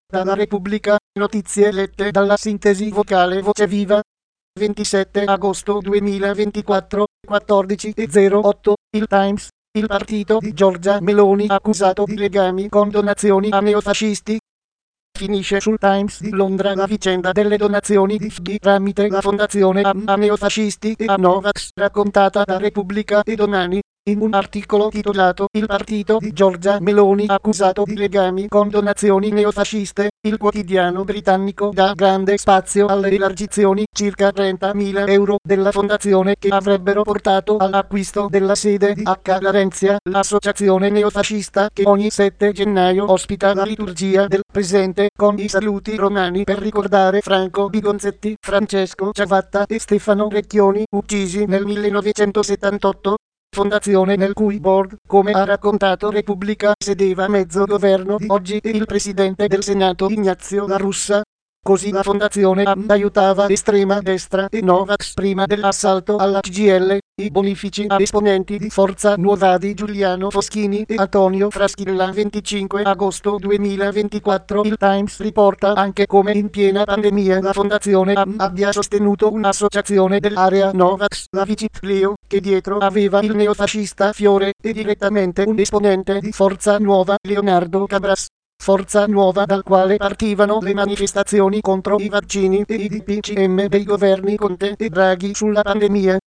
Dalla Repubblica, notizie lette dalla sintesi vocale Voce Viva. 27 agosto 2024, 14:08, il Times. Il partito di Giorgia Meloni accusato di legami con donazioni a neofascisti. Finisce sul Times di Londra la vicenda delle donazioni di FD tramite la fondazione a neofascisti e a Novax, raccontata da Repubblica e Domani. In un articolo titolato "Il partito di Giorgia Meloni accusato di legami con donazioni neofasciste", il quotidiano britannico dà grande spazio alle elargizioni, circa 30.000 euro, della fondazione che avrebbero portato all'acquisto della sede di H. Larenzia, l'associazione neofascista che ogni 7 gennaio ospita la liturgia del presente con i saluti romani per ricordare Franco Bigonzetti, Francesco Ciavatta e Stefano Recchioni, uccisi nel 1978. Fondazione nel cui board, come ha raccontato Repubblica, sedeva mezzo governo di oggi e il presidente del Senato Ignazio La Russa. Così la fondazione aiutava l'estrema destra e Novax prima dell'assalto alla CGIL, i bonifici a esponenti di Forza Nuova di Giuliano Foschini e Antonio Fraschilla. 25 agosto 2024. Il Times riporta anche come in piena pandemia la fondazione abbia sostenuto un'associazione dell'area Novax, la Vicit Leo, che dietro aveva il neofascista Fiore, e direttamente un esponente di Forza Nuova, Leonardo Cabras. Forza Nuova, dal quale partivano le manifestazioni contro i vaccini e i DPCM dei governi Conte e Draghi sulla pandemia.